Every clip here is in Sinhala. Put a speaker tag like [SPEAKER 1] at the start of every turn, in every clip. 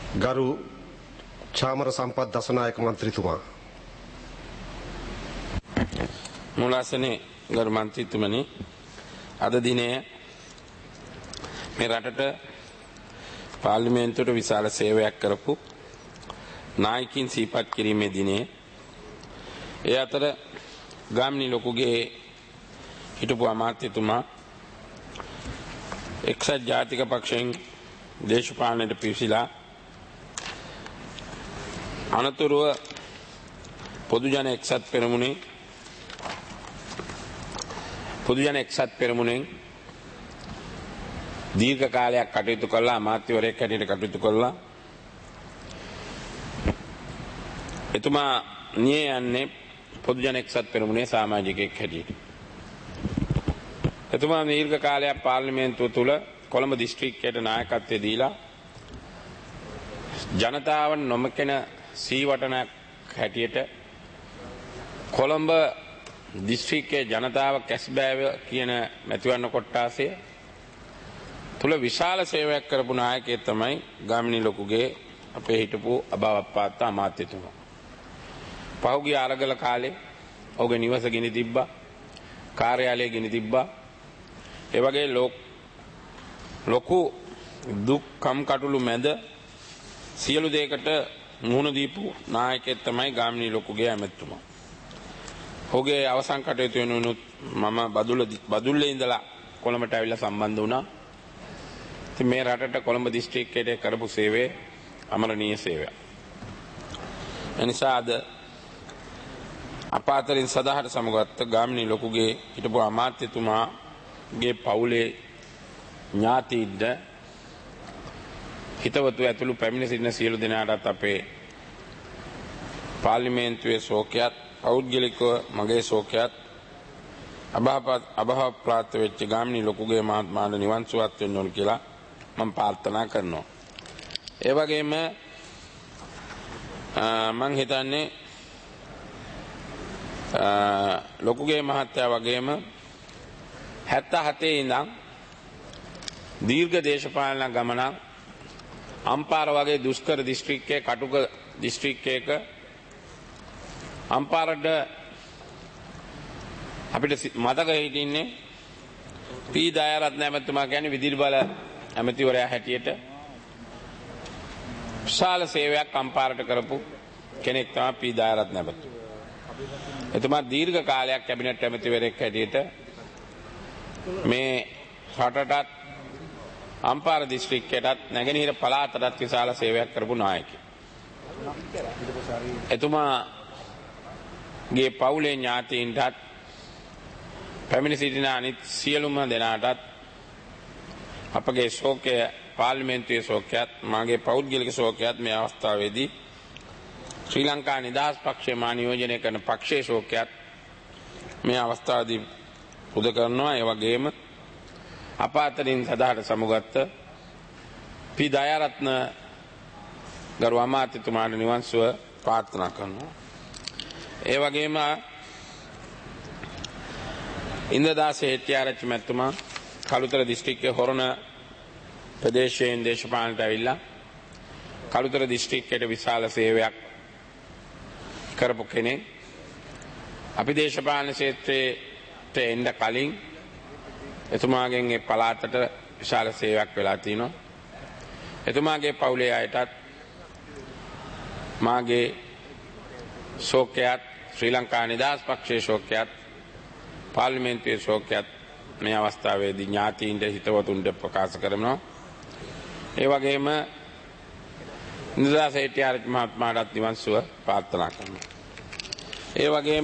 [SPEAKER 1] ගරු චාමර සම්පත් දසනායක මන්ත්‍රීතුමා
[SPEAKER 2] මුලාසනේ ගරු මන්ත්‍රීතුමනි අද දිනේ මේ රටට පාර්ලිමේන්තුවට විශාල සේවයක් කරපු නායකින් සිහිපත් කිරීමේ දිනේ ඒ අතර ගාමිණී ලොකුගේ හිටපු අමාත්‍යතුමා එක්සත් ජාතික පක්ෂයෙන් දේශපාලනයට පිවිසිලා අනතුරුව පොදු ජන එක්සත් පෙරමුණෙන් දීර්ඝ කාලයක් කටයුතු කළා අමාත්‍යවරයෙක් හැටියට කටයුතු කළා. එතුමා නිය යන්නේ පොදු ජන එක්සත් පෙරමුණේ සමාජිකයෙක් හැටියට. එතුමා දීර්ඝ කාලයක් පාර්ලිමේන්තුව තුල කොළඹ දිස්ත්‍රික්කයට නායකත්වය දීලා ජනතාවන් නොමකෙන සීවටනක් හැටියට කොළඹ දිස්ත්‍රික්කයේ ජනතාව කැස්බෑව කියන මැතිවරණ කොට්ටාසය තුල විශාල සේවයක් කරපු නායකයෙක් තමයි ගාමිණී ලොකුගේ අපේ හිටපු අභාවප්‍රාප්ත අමාත්‍යතුමා. පහුගිය අරගල කාලේ ඔහුගේ නිවස ගිනි තිබ්බා, කාර්යාලය ගිනි තිබ්බා. ඒ වගේ ලොකු දුක් කම්කටොළු මැද සියලු දෙයකට මුහුණ දීපු නායකයෙක් තමයි ගාමිණී ලොකුගේ ඇමතුමා. ඔහුගේ අවසන් කටයුතු වෙනුනොත් මම බදුල්ලේ ඉඳලා කොළඹට ඇවිල්ලා සම්බන්ධ වුණා. ඉතින් මේ රටට කොළඹ දිස්ත්‍රික්කයට කරපු සේවය අමරණීය සේවයක්. එනිසා අද අප අතරින් සදාහට සමගත්ත ගාමිණී ලොකුගේ හිටපු අමාත්‍යතුමාගේ පවුලේ ඥාතීන්ට හිතවතු ඇතුළු පැමිණ සිටින සියලු දෙනාටත් අපේ පාර්ලිමේන්තුවේ ශෝකයත් පෞද්ගලිකව මගේ ශෝකයත් අභාවප්‍රාප්ත වෙච්ච ගාමිණී ලොකුගේ මහත්මයාට නිවන් සුවත් වෙන්න ඕන කියලා මම ප්‍රාර්ථනා කරනවා. ඒ වගේම මම හිතන්නේ ලොකුගේ මහත්තයා වගේම 77 ඉඳන් දීර්ඝ දේශපාලන ගමනක් අම්පාර වගේ දුෂ්කර දිස්ත්‍රික්කයේ කටුක දිස්ත්‍රික්කයක අම්පාරට අපිට මතක හිටින්නේ පී දයාරත්න ඇමතුමා කියන්නේ විදුලි බල ඇමතිවරයා හැටියට විශාල සේවයක් අම්පාරට කරපු කෙනෙක් තමයි පී දයාරත්න ඇමතුමා. එතුමා දීර්ඝ කාලයක් කැබිනට් ඇමතිවරයෙක් හැටියට මේ රටටත් අම්පාර දිස්ත්‍රික්කයටත් නැගෙනහිර පළාතටත් විශාල සේවයක් කරපු නායකයෙක්. එතුමාගේ පවුලේ ඥාතීන්ටත් පැමිණ සිටින අනිත් සියලුම දෙනාටත් අපගේ ශෝකය පාර්ලිමේන්තුවේ ශෝකයත් මාගේ පෞද්ගලික ශෝකයත් මේ අවස්ථාවේදී ශ්‍රී ලංකා නිදහස් පක්ෂය මා නියෝජනය කරන පක්ෂයේ ශෝකයත් මේ අවස්ථාවේදී පුද කරනවා. ඒ වගේම අප අතරින් සදාහට සමුගත්ත පී දයාරත්න ගරු අමාත්‍යතුමාට නිවන් සුව ප්‍රාර්ථනා කරනවා. ඒ වගේම ඉන්දදාස හෙට්ටිආරච්චි මැතිතුමා කළුතර දිස්ත්‍රික්කයේ හොරණ ප්‍රදේශයෙන් දේශපාලනට ඇවිල්ලා කළුතර දිස්ත්‍රික්කයට විශාල සේවයක් කරපු කෙනෙක්. අපි දේශපාලන ක්ෂේත්‍රයට එන්න කලින් එතුමාගෙන් ඒ පළාතට විශාල සේවයක් වෙලා තිනවා. එතුමාගේ පවුලේ අයටත් මාගේ ශෝකයත් ශ්‍රී ලංකා නිදහස් පක්ෂයේ ශෝකයත් පාර්ලිමේන්තුවේ ශෝකයත් මේ අවස්ථාවේදී ඥාතීන්ට හිතවතුන්ට ප්‍රකාශ කරනවා. ඒ වගේම ඉන්ද්‍රදාස හෙට්ටිආරච්චි මහත්මයාට නිවන් සුව ප්‍රාර්ථනා කරනවා. ඒ වගේම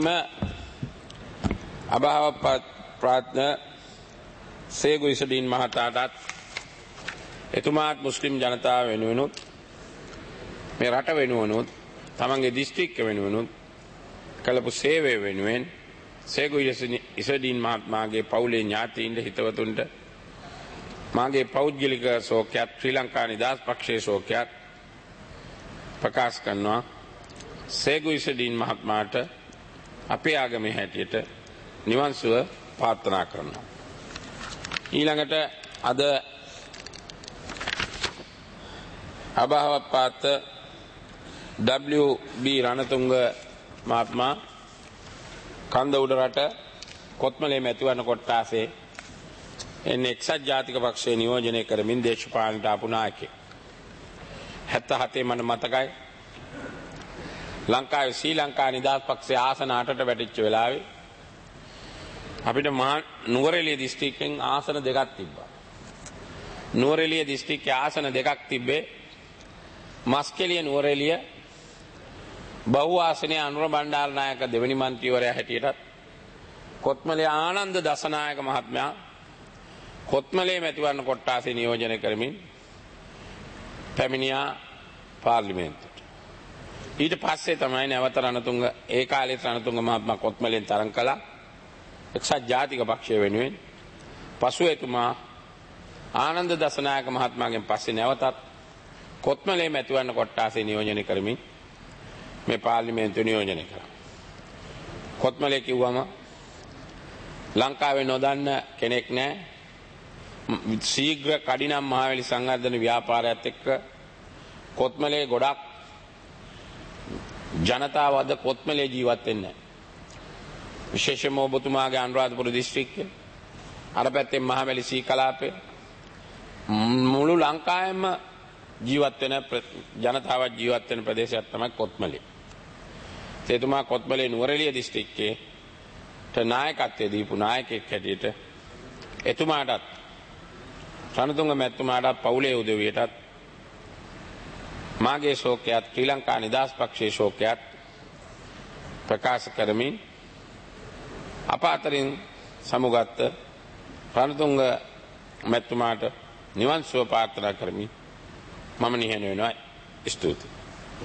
[SPEAKER 2] අභාවප්‍රාප්ත සේගු ඉසඩීන් මහතාටත් එතුමාත් මුස්ලිම් ජනතාව වෙනුවෙනුත් මේ රට වෙනුවෙනුත් තමන්ගේ දිස්ත්‍රික්ක වෙනුවෙනුත් කළපු සේවය වෙනුවෙන් සේගු ඉසඩීන් මහත්මයාගේ පවුලේ ඥාතීන්ට හිතවතුන්ට මාගේ පෞද්ගලික ශෝකයත් ශ්‍රී ලංකා නිදහස් පක්ෂයේ ශෝකයත් ප්‍රකාශ කරනවා. සේගු ඉසඩීන් මහත්මයාට අපේ ආගමේ හැටියට නිවන් සුව ප්‍රාර්ථනා කරනවා. ඊළඟට අද අභාවපාත W.B. රණතුංග මහත්මයා කන්ද උඩරට කොත්මලේ මැතිවරණ කොට්ටාසේ එන්නේ එක්සත් ජාතික පක්ෂයේ නියෝජනය කරමින් දේශපාලනයට ආපු නායකයෙක්. 77 මට මතකයි ලංකාවේ ශ්‍රී ලංකා නිදහස් පක්ෂයේ ආසන 8ට වැටිච්ච වෙලාවේ අපිට මහා නුවරඑළිය දිස්ත්‍රික්කෙන් ආසන දෙකක් තිබ්බා. නුවරඑළිය දිස්ත්‍රික්කයේ ආසන දෙකක් තිබ්බේ මස්කෙලිය නුවරඑළිය බහු ආසනයේ අනුර බණ්ඩාරනායක දෙවනි මන්ත්‍රීවරයා හැටියට කොත්මලේ ආනන්ද දසනායක මහත්මයා කොත්මලේ මැතිවරණ කොට්ටාසේ නියෝජනය කරමින් පැමිණියා පාර්ලිමේන්තුවට. ඊට පස්සේ තමයි නැවත රණතුංග ඒ කාලේ රණතුංග මහත්මයා කොත්මලෙන් තරඟ කළා එක්සත් ජාතික පක්ෂය වෙනුවෙන්. පසුව එතුමා ආනන්ද දසනායක මහත්මයාගෙන් පස්සේ නැවතත් කොත්මලේ මැතිවරණ කොට්ටාසේ නියෝජනය කරමින් මේ පාර්ලිමේන්තුව නියෝජනය කළා. කොත්මලේ කිව්වම ලංකාවේ නොදන්න කෙනෙක් නැහැ. ශීඝ්‍ර කඩිනම් මහවැලි සංවර්ධන ව්‍යාපාරයත් එක්ක කොත්මලේ ගොඩක් ජනතාව අද කොත්මලේ ජීවත් වෙන්නේ නැහැ. විශේෂයෙන්ම ඔබතුමාගේ අනුරාධපුර දිස්ත්‍රික්කය අර පැත්තේ මහවැලි සී කලාපේ මුළු ලංකාවෙම ජීවත් වෙන ජනතාවක් ජීවත් වෙන ප්‍රදේශයක් තමයි කොත්මලේ. එතුමා කොත්මලේ නුවරඑළිය දිස්ත්‍රික්කයේ නායකත්වයේ දීපු නායකයෙක් හැටියට එතුමාටත් රණතුංග මැතිතුමාටත් පවුලේ උදවියටත් මාගේ ශෝකයත් ශ්‍රී ලංකා නිදහස් පක්ෂයේ ශෝකයත් ප්‍රකාශ කරමින් අප අතරින් සමුගත්ත රණතුංග මැතිතුමාට නිවන් සුව ප්‍රාර්ථනා කරමින් මම නිහඬ වෙනවා. ස්තුතියි.